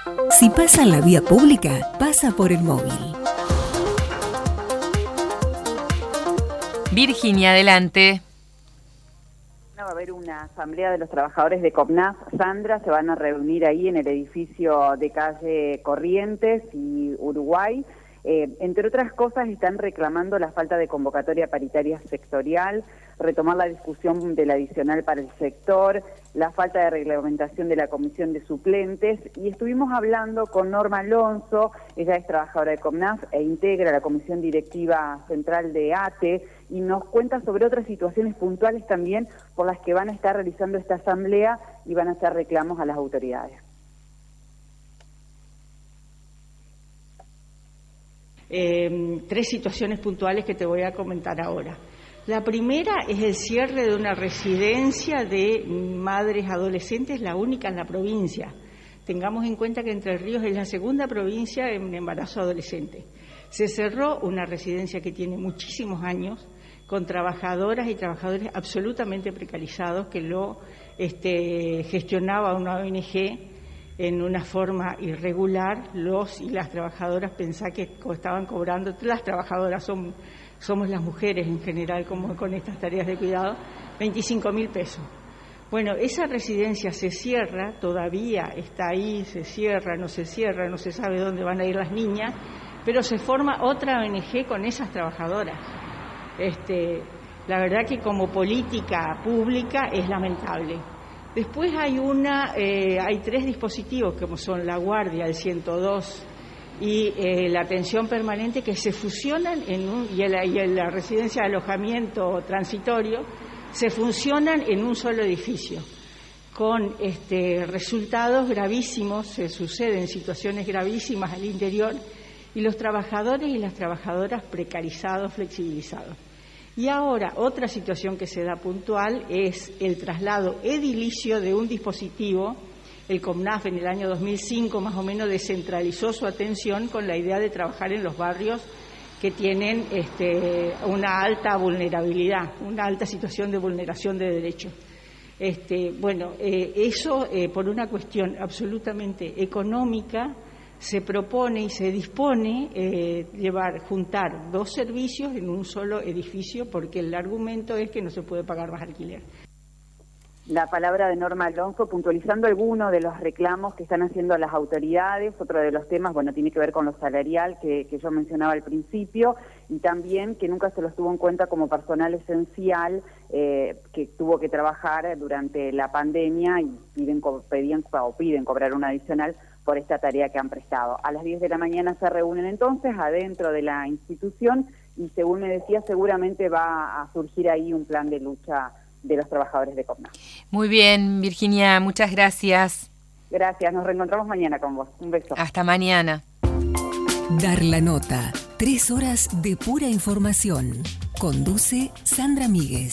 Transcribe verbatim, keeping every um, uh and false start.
Si pasa en la vía pública, pasa por el móvil. Virginia, adelante. Va a haber una asamblea de los trabajadores de COPNAF. Sandra, se van a reunir ahí en el edificio de calle Corrientes y Uruguay. Eh, entre otras cosas, están reclamando la falta de convocatoria paritaria sectorial, retomar la discusión del adicional para el sector, la falta de reglamentación de la comisión de suplentes, y estuvimos hablando con Norma Alonso. Ella es trabajadora de COPNAF e integra la comisión directiva central de ATE, y nos cuenta sobre otras situaciones puntuales también por las que van a estar realizando esta asamblea y van a hacer reclamos a las autoridades. Eh, tres situaciones puntuales que te voy a comentar ahora. La primera es el cierre de una residencia de madres adolescentes, la única en la provincia. Tengamos en cuenta que Entre Ríos es la segunda provincia en embarazo adolescente. Se cerró una residencia que tiene muchísimos años, con trabajadoras y trabajadores absolutamente precarizados, que lo este, gestionaba una O N G en una forma irregular. Los y las trabajadoras pensaban que estaban cobrando, las trabajadoras son, somos las mujeres en general, como con estas tareas de cuidado, veinticinco mil pesos. Bueno, esa residencia se cierra, todavía está ahí, se cierra, no se cierra, no se sabe dónde van a ir las niñas, pero se forma otra O N G con esas trabajadoras. Este, la verdad que como política pública es lamentable. Después hay una, eh, hay tres dispositivos como son la guardia, el ciento dos y eh, la atención permanente, que se fusionan en un, y, el, y el, la residencia de alojamiento transitorio se funcionan en un solo edificio, con este, resultados gravísimos. Se suceden situaciones gravísimas al interior y los trabajadores y las trabajadoras precarizados, flexibilizados. Y ahora, otra situación que se da puntual es el traslado edilicio de un dispositivo. El COPNAF en el año dos mil cinco más o menos descentralizó su atención con la idea de trabajar en los barrios que tienen este, una alta vulnerabilidad, una alta situación de vulneración de derechos. Este, bueno, eh, eso eh, por una cuestión absolutamente económica se propone y se dispone eh, llevar, juntar dos servicios en un solo edificio, porque el argumento es que no se puede pagar más alquiler. La palabra de Norma Alonso, puntualizando algunos de los reclamos que están haciendo las autoridades. Otro de los temas, bueno, tiene que ver con lo salarial que, que yo mencionaba al principio, y también que nunca se los tuvo en cuenta como personal esencial eh, que tuvo que trabajar durante la pandemia y piden, pedían, o piden cobrar un adicional por esta tarea que han prestado. A las diez de la mañana se reúnen entonces adentro de la institución y, según me decía, seguramente va a surgir ahí un plan de lucha de los trabajadores de COPNAF. Muy bien, Virginia, muchas gracias. Gracias, nos reencontramos mañana con vos. Un beso. Hasta mañana. Dar la nota. Tres horas de pura información. Conduce Sandra Míguez.